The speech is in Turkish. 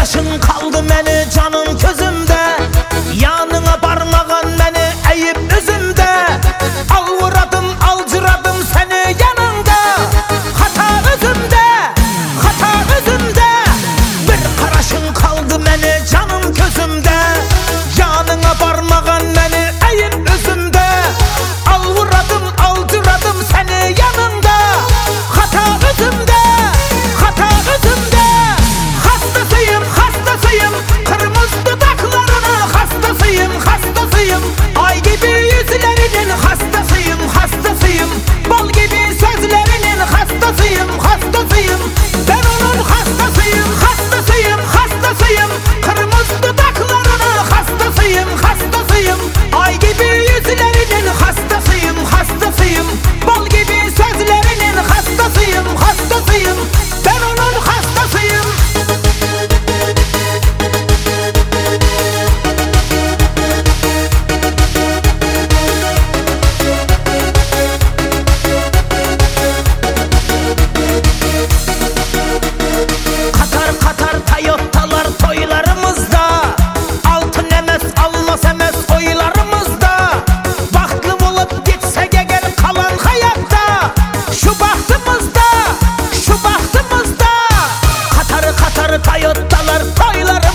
karışın kaldı meni canım közümde. Yanına barmağın meni eğip üzümde. Alvuradım alcıradım seni yanında. Hata özümde, hata özümde. Bir karışın kaldı meni canım közümde. Yanına barmağın meni eğip üzümde. Alvuradım alcıradım seni yanında. Hata özümde, hata özümde. Hastasıyım, hastasıyım, kırmızı dudaklarının hastasıyım, hastasıyım. Ay gibi yüzlerinin hastasıyım, hastasıyım. Bal gibi sözlerinin hastasıyım, hastasıyım. Ben onun hastasıyım, hastasıyım, hastasıyım. Kırmızı dudaklarının hastasıyım, hastasıyım. Ay gibi yüzlerinin hastasıyım, hastasıyım. Bal gibi sözlerinin hastasıyım, hastasıyım. Ben onun hastasıyım. Katar katar Toyota'lar toylarımızda. Altın emez almaz emez oylarımızda. Bahtlı olup gitsek eğer kalan hayatta. Şu bahtımızda, şu bahtımızda. Katar katar Toyota'lar toylarımızda.